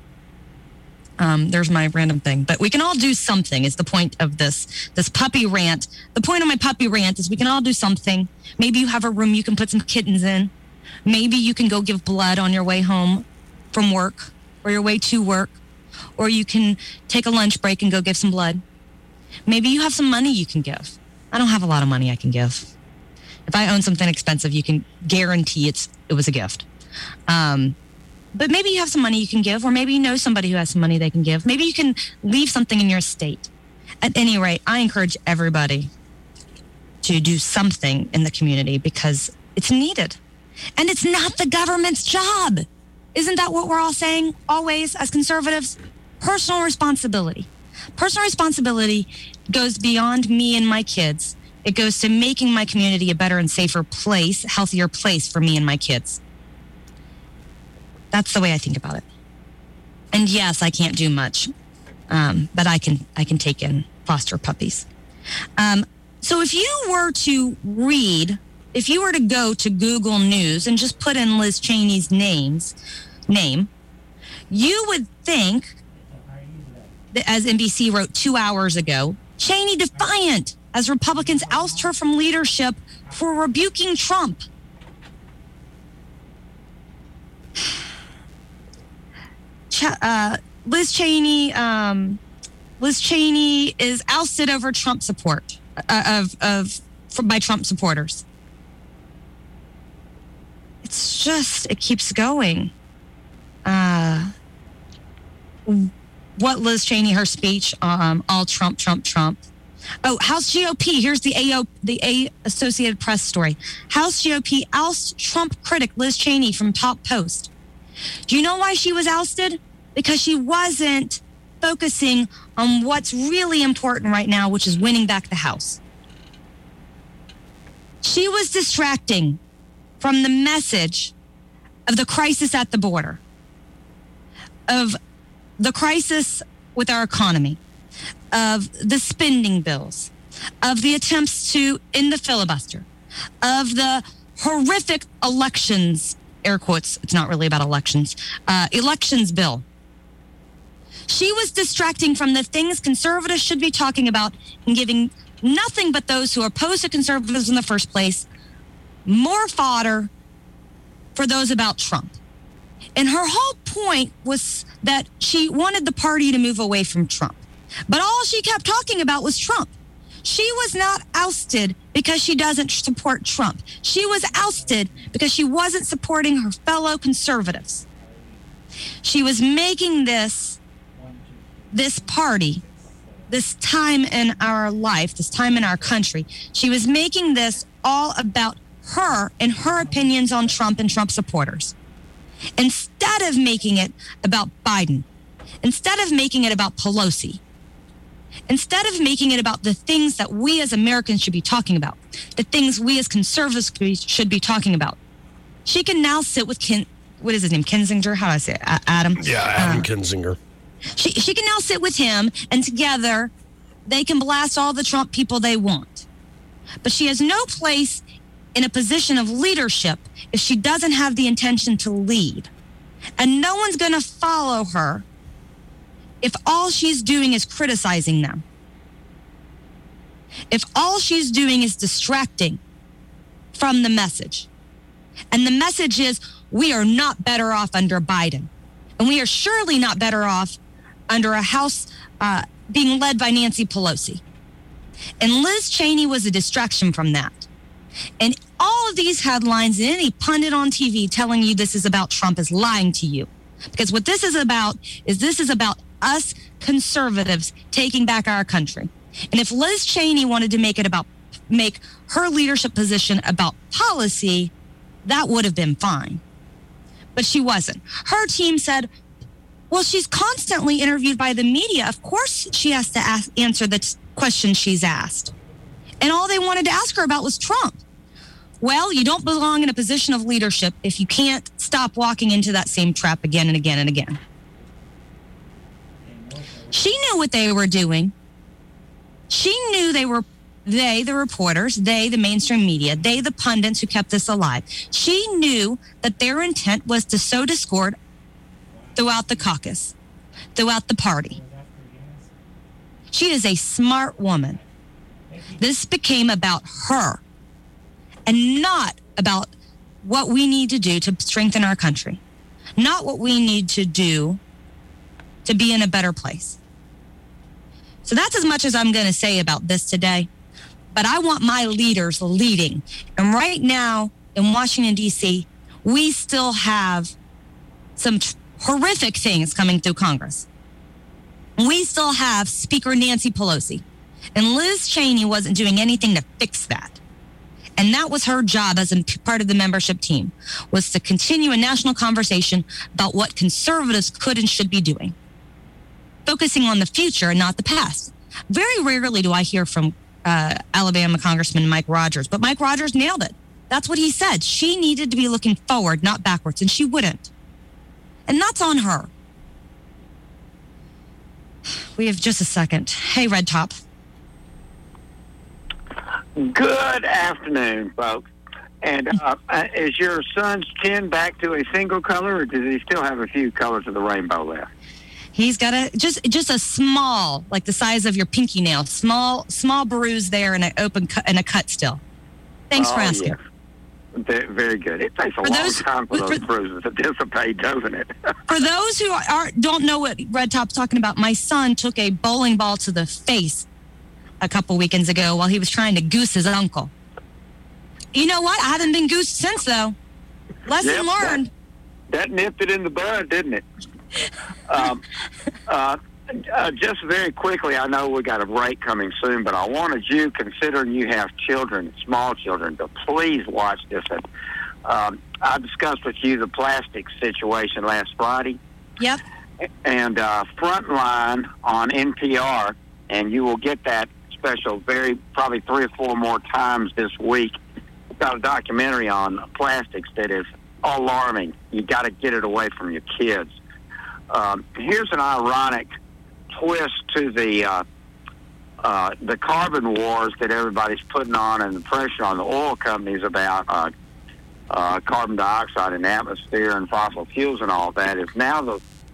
Um, there's my random thing. But we can all do something is the point of this this puppy rant. The point of my puppy rant is we can all do something. Maybe you have a room you can put some kittens in. Maybe you can go give blood on your way home from work or your way to work. Or you can take a lunch break and go give some blood. Maybe you have some money you can give. I don't have a lot of money I can give. If I own something expensive, you can guarantee it's it was a gift. Um, but maybe you have some money you can give, or maybe you know somebody who has some money they can give. Maybe you can leave something in your estate. At any rate, I encourage everybody to do something in the community because it's needed. And it's not the government's job. Isn't that what we're all saying always as conservatives? Personal responsibility. Personal responsibility goes beyond me and my kids. It goes to making my community a better and safer place, healthier place for me and my kids. That's the way I think about it. And yes, I can't do much, um, but I can I can take in foster puppies. Um, so if you were to read, if you were to go to Google News and just put in Liz Cheney's names, name, you would think, that, as N B C wrote two hours ago, Cheney defiant as Republicans oust her from leadership for rebuking Trump. Ch- uh, Liz Cheney, um, Liz Cheney is ousted over Trump support uh, of of from, by Trump supporters. It's just it keeps going. Uh, what Liz Cheney, her speech, um, all Trump, Trump, Trump. Oh, House G O P. Here's the A O, the A Associated Press story. House G O P ousts Trump critic Liz Cheney from top post. Do you know why she was ousted? Because she wasn't focusing on what's really important right now, which is winning back the House. She was distracting from the message of the crisis at the border, of the crisis with our economy, of the spending bills, of the attempts to end the filibuster, of the horrific elections, air quotes, it's not really about elections, uh, elections bill. She was distracting from the things conservatives should be talking about and giving nothing but those who are opposed to conservatives in the first place more fodder for those about Trump. And her whole point was that she wanted the party to move away from Trump. But all she kept talking about was Trump. She was not ousted because she doesn't support Trump. She was ousted because she wasn't supporting her fellow conservatives. She was making this, this party, this time in our life, this time in our country, she was making this all about her and her opinions on Trump and Trump supporters, instead of making it about Biden, instead of making it about Pelosi, instead of making it about the things that we as Americans should be talking about, the things we as conservatives should be talking about, she can now sit with Ken, what is his name, Kinzinger? How do I say it? A- Adam? Yeah, Adam Uh, Kinzinger. She, she can now sit with him, and together they can blast all the Trump people they want. But she has no place in a position of leadership if she doesn't have the intention to lead. And no one's going to follow her if all she's doing is criticizing them. If all she's doing is distracting from the message. And the message is, we are not better off under Biden. And we are surely not better off under a House uh, being led by Nancy Pelosi. And Liz Cheney was a distraction from that. And all of these headlines and any pundit on T V telling you this is about Trump is lying to you. Because what this is about is this is about us conservatives taking back our country. And if Liz Cheney wanted to make it about, make her leadership position about policy, that would have been fine. But she wasn't. Her team said, well, she's constantly interviewed by the media. Of course she has to ask, answer the t- question she's asked. And all they wanted to ask her about was Trump. Well, you don't belong in a position of leadership if you can't stop walking into that same trap again and again and again. She knew what they were doing. She knew they were, they, the reporters, they, the mainstream media, they, the pundits who kept this alive. She knew that their intent was to sow discord throughout the caucus, throughout the party. She is a smart woman. This became about her and not about what we need to do to strengthen our country, not what we need to do to be in a better place. So that's as much as I'm going to say about this today. But I want my leaders leading. And right now in Washington, D C, we still have some t- horrific things coming through Congress. We still have Speaker Nancy Pelosi. And Liz Cheney wasn't doing anything to fix that. And that was her job as a part of the membership team, was to continue a national conversation about what conservatives could and should be doing, focusing on the future and not the past. Very rarely do I hear from uh, Alabama Congressman Mike Rogers, but Mike Rogers nailed it. That's what he said. She needed to be looking forward, not backwards, and she wouldn't. And that's on her. We have just a second. Hey, Red Top. Good afternoon, folks. And uh, uh, is your son's chin back to a single color, or does he still have a few colors of the rainbow left? He's got a just just a small, like the size of your pinky nail, small small bruise there and an open cut and a cut still. Thanks oh, for asking. Yes. Very, very good. It takes a For long those- time for those for- bruises to dissipate, doesn't it? For those who are don't know what Red Top's talking about, my son took a bowling ball to the face a couple weekends ago while he was trying to goose his uncle. You know what? I haven't been goosed since, though. Lesson Yep, learned. That, that nipped it in the bud, didn't it? um, uh, uh, just very quickly, I know we got a break coming soon, but I wanted you, considering you have children, small children, to please watch this. And, um, I discussed with you the plastic situation last Friday. Yep. And uh, Frontline on N P R, and you will get that special very probably three or four more times this week. Got a documentary on plastics that is alarming. You got to get it away from your kids. Um, here's an ironic twist to the uh, uh, the carbon wars that everybody's putting on and the pressure on the oil companies about uh, uh, carbon dioxide in the atmosphere and fossil fuels and all that. Is now the